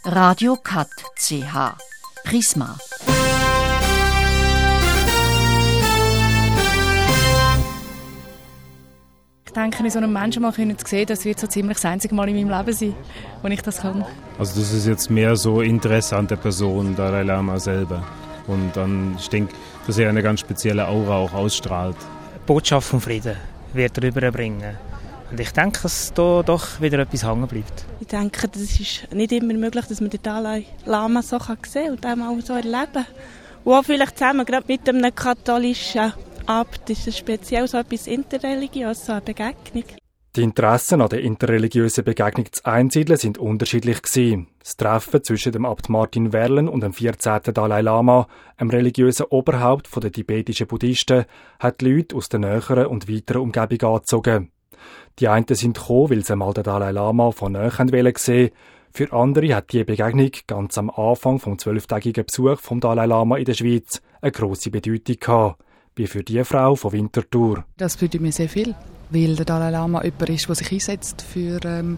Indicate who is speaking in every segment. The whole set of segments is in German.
Speaker 1: Radio Kat CH Prisma.
Speaker 2: Ich denke, so einen Menschen mal zu sehen, das wird so ziemlich das einzige Mal in meinem Leben sein, wo ich das kann.
Speaker 3: Also das ist jetzt mehr so Interesse an der Person, Dalai Lama selber. Und dann, ich denke, dass er eine ganz spezielle Aura auch ausstrahlt.
Speaker 4: Die Botschaft vom Frieden wird er rüberbringen. Und ich denke, dass da doch wieder etwas hängen bleibt.
Speaker 5: Ich denke, das ist nicht immer möglich, dass man den Dalai Lama so sehen kann und auch mal so erleben. Und auch vielleicht zusammen, gerade mit einem katholischen Abt, ist es speziell so etwas Interreligiöses, so eine Begegnung.
Speaker 6: Die Interessen an der interreligiösen Begegnung zu Einsiedeln sind unterschiedlich gewesen. Das Treffen zwischen dem Abt Martin Verlen und dem 14. Dalai Lama, einem religiösen Oberhaupt der tibetischen Buddhisten, hat die Leute aus der näheren und weiteren Umgebung angezogen. Die einen sind gekommen, weil sie einmal den Dalai Lama von nahe sehen wollten. Für andere hat diese Begegnung ganz am Anfang vom 12-tägigen Besuch vom Dalai Lama in der Schweiz eine grosse Bedeutung gehabt, wie für die Frau von Winterthur.
Speaker 2: Das bedeutet mir sehr viel, weil der Dalai Lama jemand ist, der sich einsetzt für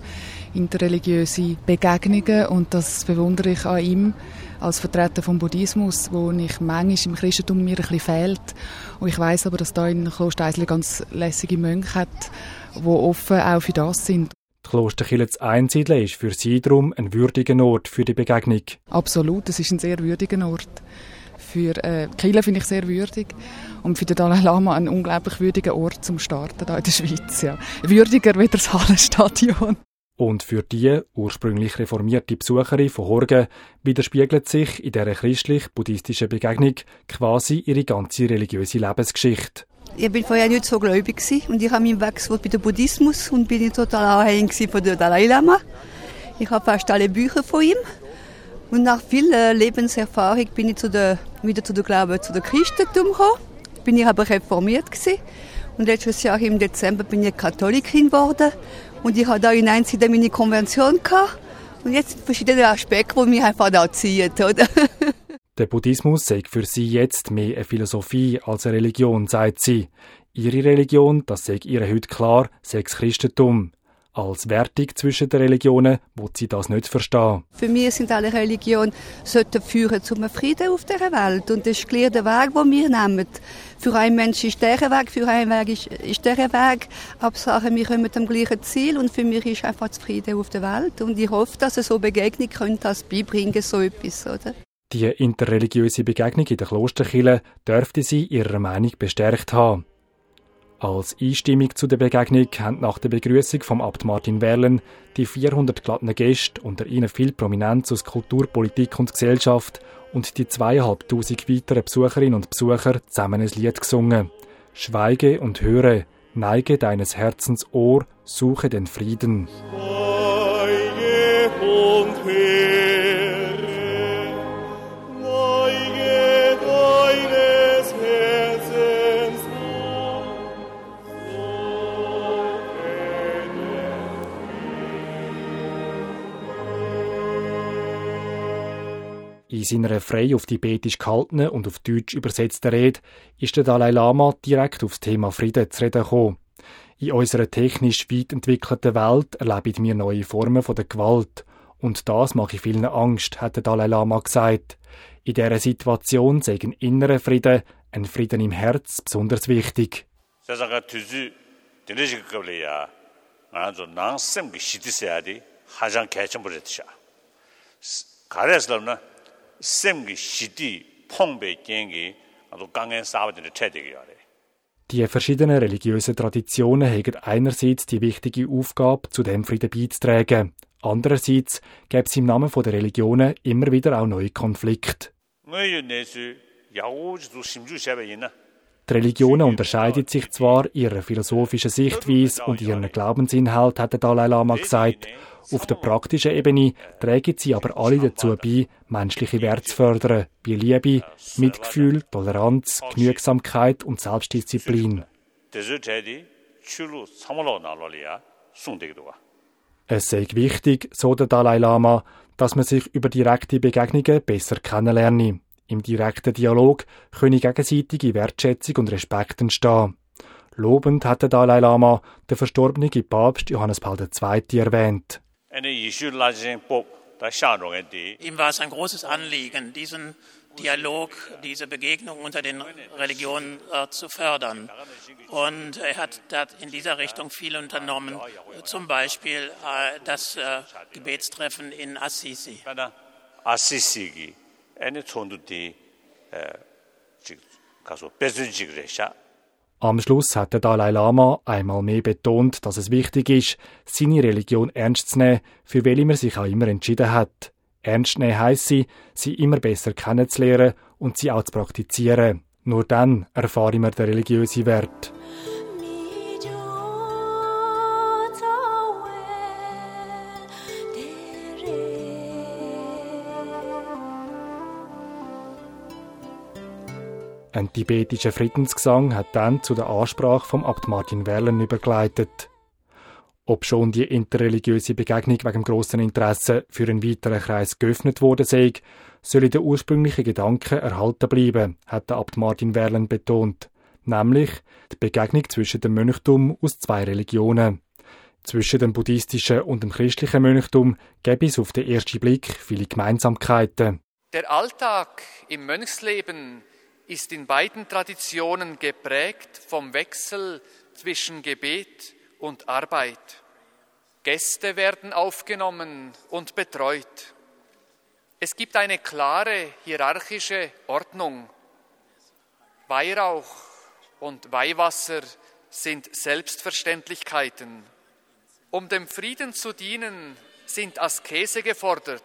Speaker 2: interreligiöse Begegnungen, und das bewundere ich an ihm als Vertreter vom Buddhismus, wo ich manchmal im Christentum mir ein bisschen fehlt. Und ich weiss aber, dass da in Kloster Eisli ganz lässige Mönche hat, die offen auch für das sind.
Speaker 6: Die Klosterkirche zu Einsiedeln ist für sie darum ein würdiger Ort für die Begegnung.
Speaker 2: Absolut, es ist ein sehr würdiger Ort. Für die Kirche finde ich sehr würdig und für den Dalai Lama ein unglaublich würdiger Ort zum Starten hier in der Schweiz. Ja. Würdiger wie das Hallenstadion.
Speaker 6: Und für die ursprünglich reformierte Besucherin von Horgen widerspiegelt sich in dieser christlich-buddhistischen Begegnung quasi ihre ganze religiöse Lebensgeschichte.
Speaker 7: Ich war vorher nicht so gläubig und ich habe mich wechselt bei dem Buddhismus und bin total anhängig von dem Dalai Lama. Ich habe fast alle Bücher von ihm. Und nach viel Lebenserfahrung bin ich wieder zu der Glaube, zu der Christentum gekommen. Bin ich aber reformiert gewesen. Und letztes Jahr im Dezember bin ich Katholikin geworden. Und ich hatte da in Einsiedeln meine Konversion gehabt. Und jetzt sind verschiedene Aspekte, die mich einfach da ziehen, oder?
Speaker 6: Der Buddhismus sei für sie jetzt mehr eine Philosophie als eine Religion, sagt sie. Ihre Religion, das sei ihr heute klar, sei das Christentum. Als Wertung zwischen den Religionen will sie das nicht verstehen.
Speaker 7: Für mich sind alle Religionen sollten führen zum Frieden auf dieser Welt. Und das ist klar der Weg, den wir nehmen. Für einen Menschen ist dieser Weg, für einen Weg ist dieser Weg. Hauptsache, wir kommen zum gleichen Ziel. Und für mich ist einfach das Frieden auf der Welt. Und ich hoffe, dass es so Begegnung könnte das beibringen, so etwas, oder?
Speaker 6: Die interreligiöse Begegnung in der Klosterkirche dürfte sie ihrer Meinung bestärkt haben. Als Einstimmung zu der Begegnung haben nach der Begrüßung vom Abt Martin Verlen die 400 geladenen Gäste, unter ihnen viel Prominenz aus Kultur, Politik und Gesellschaft, und die 2500 weiteren Besucherinnen und Besucher zusammen ein Lied gesungen. Schweige und höre, neige deines Herzens Ohr, suche den Frieden.
Speaker 8: Schweige und höre.
Speaker 6: In seiner frei auf Tibetisch gehaltenen und auf Deutsch übersetzten Rede ist der Dalai Lama direkt auf das Thema Frieden zu reden gekommen. In unserer technisch weit entwickelten Welt erleben wir neue Formen der Gewalt. Und das mache vielen Angst, hat der Dalai Lama gesagt. In dieser Situation sei ein innerer Frieden, ein Frieden im Herz, besonders wichtig. Die verschiedenen religiösen Traditionen haben einerseits die wichtige Aufgabe, zu dem Frieden beizutragen. Andererseits gäbe es im Namen der Religionen immer wieder auch neue Konflikte. Die Religionen unterscheiden sich zwar ihrer philosophischen Sichtweise und ihren Glaubensinhalt, hat der Dalai Lama gesagt. Auf der praktischen Ebene tragen sie aber alle dazu bei, menschliche Werte zu fördern, wie Liebe, Mitgefühl, Toleranz, Genügsamkeit und Selbstdisziplin. Es sei wichtig, so der Dalai Lama, dass man sich über direkte Begegnungen besser kennenlerne. Im direkten Dialog könne gegenseitige Wertschätzung und Respekt entstehen. Lobend hat der Dalai Lama den verstorbenen Papst Johannes Paul II. Erwähnt.
Speaker 9: Ihm war es ein großes Anliegen, diesen Dialog, diese Begegnung unter den Religionen zu fördern. Und er hat in dieser Richtung viel unternommen, zum Beispiel das Gebetstreffen in Assisi.
Speaker 6: Am Schluss hat der Dalai Lama einmal mehr betont, dass es wichtig ist, seine Religion ernst zu nehmen, für welche man sich auch immer entschieden hat. Ernst nehmen heisst sie immer besser kennenzulernen und sie auch zu praktizieren. Nur dann erfahren wir den religiösen Wert. Ein tibetischer Friedensgesang hat dann zu der Ansprache vom Abt Martin Verlen übergeleitet. Ob schon die interreligiöse Begegnung wegen grossen Interesse für einen weiteren Kreis geöffnet worden sei, soll der ursprüngliche Gedanke erhalten bleiben, hat der Abt Martin Verlen betont. Nämlich die Begegnung zwischen dem Mönchtum aus zwei Religionen. Zwischen dem buddhistischen und dem christlichen Mönchtum gäbe es auf den ersten Blick viele Gemeinsamkeiten.
Speaker 10: Der Alltag im Mönchsleben ist in beiden Traditionen geprägt vom Wechsel zwischen Gebet und Arbeit. Gäste werden aufgenommen und betreut. Es gibt eine klare hierarchische Ordnung. Weihrauch und Weihwasser sind Selbstverständlichkeiten. Um dem Frieden zu dienen, sind Askese gefordert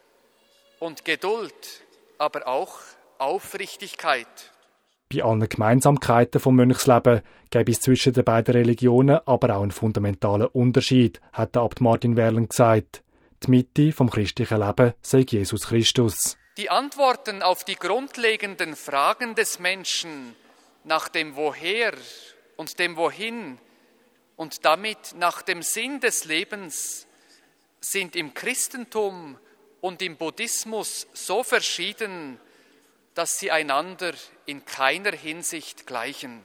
Speaker 10: und Geduld, aber auch Aufrichtigkeit.
Speaker 6: Bei allen Gemeinsamkeiten vom Mönchsleben gäbe es zwischen den beiden Religionen aber auch einen fundamentalen Unterschied, hat der Abt Martin Verlen gesagt. Die Mitte vom christlichen Leben sei Jesus Christus.
Speaker 10: Die Antworten auf die grundlegenden Fragen des Menschen nach dem Woher und dem Wohin und damit nach dem Sinn des Lebens sind im Christentum und im Buddhismus so verschieden, dass sie einander in keiner Hinsicht gleichen.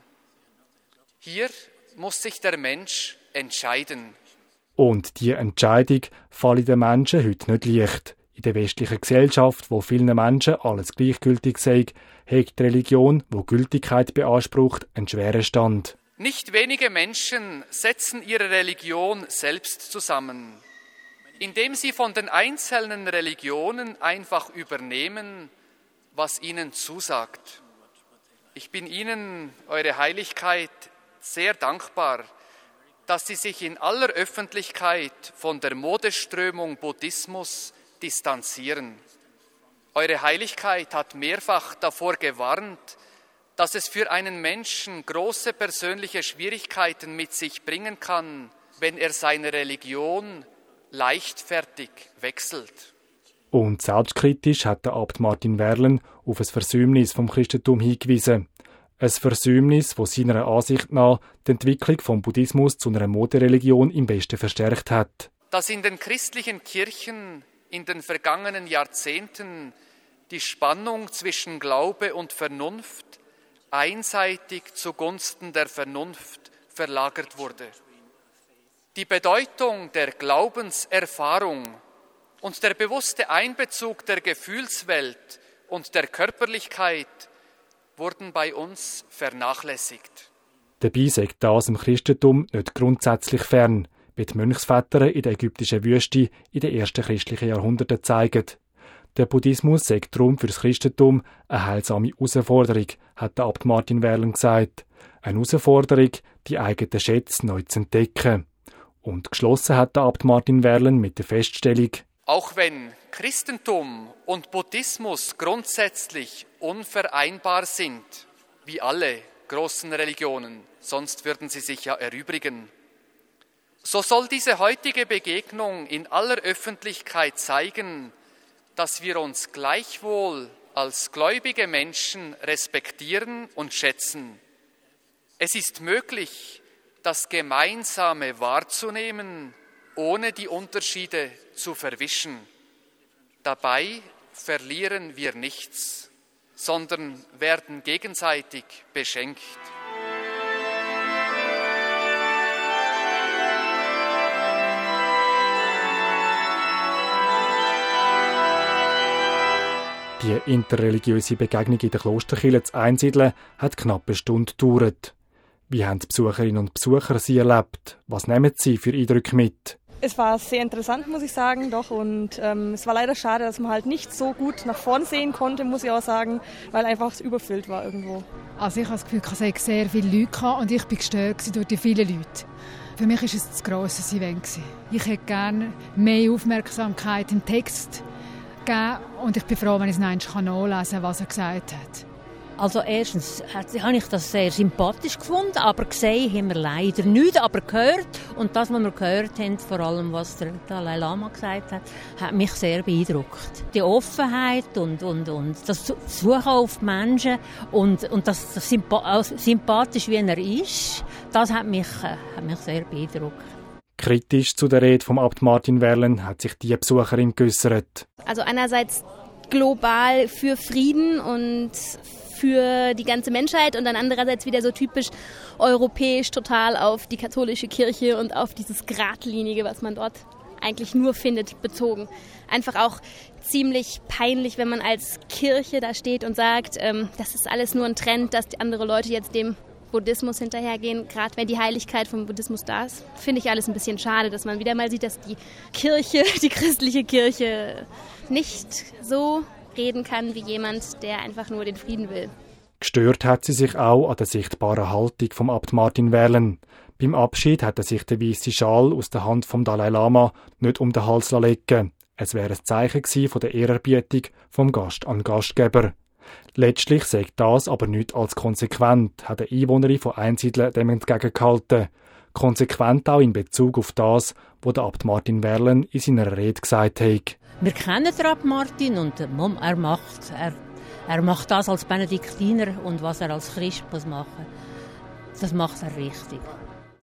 Speaker 10: Hier muss sich der Mensch entscheiden.
Speaker 6: Und die Entscheidung fällt den Menschen heute nicht leicht. In der westlichen Gesellschaft, wo vielen Menschen alles gleichgültig sei, hat die Religion, wo Gültigkeit beansprucht, einen schweren Stand.
Speaker 10: Nicht wenige Menschen setzen ihre Religion selbst zusammen, indem sie von den einzelnen Religionen einfach übernehmen, was ihnen zusagt. Ich bin Ihnen, Eure Heiligkeit, sehr dankbar, dass Sie sich in aller Öffentlichkeit von der Modeströmung Buddhismus distanzieren. Eure Heiligkeit hat mehrfach davor gewarnt, dass es für einen Menschen große persönliche Schwierigkeiten mit sich bringen kann, wenn er seine Religion leichtfertig wechselt.
Speaker 6: Und selbstkritisch hat der Abt Martin Verlen auf ein Versäumnis vom Christentum hingewiesen. Ein Versäumnis, das seiner Ansicht nach die Entwicklung vom Buddhismus zu einer Modereligion im Besten verstärkt hat.
Speaker 10: Dass in den christlichen Kirchen in den vergangenen Jahrzehnten die Spannung zwischen Glaube und Vernunft einseitig zugunsten der Vernunft verlagert wurde. Die Bedeutung der Glaubenserfahrung und der bewusste Einbezug der Gefühlswelt und der Körperlichkeit wurden bei uns vernachlässigt.
Speaker 6: Dabei sei das im Christentum nicht grundsätzlich fern, wie die Mönchsväter in der ägyptischen Wüste in den ersten christlichen Jahrhunderten zeigen. Der Buddhismus sei darum für das Christentum eine heilsame Herausforderung, hat der Abt Martin Verlen gesagt. Eine Herausforderung, die eigenen Schätze neu zu entdecken. Und geschlossen hat der Abt Martin Verlen mit der Feststellung:
Speaker 10: Auch wenn Christentum und Buddhismus grundsätzlich unvereinbar sind, wie alle großen Religionen, sonst würden sie sich ja erübrigen, so soll diese heutige Begegnung in aller Öffentlichkeit zeigen, dass wir uns gleichwohl als gläubige Menschen respektieren und schätzen. Es ist möglich, das Gemeinsame wahrzunehmen, ohne die Unterschiede zu verwischen. Dabei verlieren wir nichts, sondern werden gegenseitig beschenkt.
Speaker 6: Die interreligiöse Begegnung in der Klosterkirche zu Einsiedeln hat knapp eine Stunde gedauert. Wie haben die Besucherinnen und Besucher sie erlebt? Was nehmen sie für Eindrücke mit?
Speaker 11: Es war sehr interessant, muss ich sagen, doch. Und es war leider schade, dass man halt nicht so gut nach vorn sehen konnte, muss ich auch sagen, weil einfach überfüllt war irgendwo.
Speaker 12: Also ich habe das Gefühl, es hatte sehr viele Leute und ich war gestört durch die vielen Leute. Für mich war es ein grosses Event. Ich hätte gerne mehr Aufmerksamkeit im Text gegeben und ich bin froh, wenn ich es nachlesen kann, was er gesagt hat.
Speaker 13: Also erstens habe ich das sehr sympathisch gefunden, aber gesehen haben wir leider nichts, aber gehört. Und das, was wir gehört haben, vor allem was der Dalai Lama gesagt hat mich sehr beeindruckt. Die Offenheit und das Suchen auf die Menschen und das sympathisch, wie er ist, das hat mich sehr beeindruckt.
Speaker 6: Kritisch zu der Rede vom Abt Martin Werlen hat sich die Besucherin geäussert.
Speaker 14: Also einerseits global für Frieden und für die ganze Menschheit und dann andererseits wieder so typisch europäisch total auf die katholische Kirche und auf dieses Geradlinige, was man dort eigentlich nur findet, bezogen. Einfach auch ziemlich peinlich, wenn man als Kirche da steht und sagt, das ist alles nur ein Trend, dass die andere Leute jetzt dem Buddhismus hinterhergehen, gerade wenn die Heiligkeit vom Buddhismus da ist. Finde ich alles ein bisschen schade, dass man wieder mal sieht, dass die Kirche, die christliche Kirche, nicht so reden kann wie jemand, der einfach nur den Frieden will.
Speaker 6: Gestört hat sie sich auch an der sichtbaren Haltung vom Abt Martin Werlen. Beim Abschied hat er sich den weißen Schal aus der Hand vom Dalai Lama nicht um den Hals legen. Es wäre ein Zeichen gewesen von der Ehrerbietung vom Gast an Gastgeber. Letztlich sagt das aber nicht als konsequent, hat eine Einwohnerin von Einsiedeln dem entgegengehalten. Konsequent auch in Bezug auf das, was der Abt Martin Werlen in seiner Rede gesagt hat.
Speaker 13: Wir kennen den Abt Martin und er macht das als Benediktiner und was er als Christ muss machen. Das macht er richtig.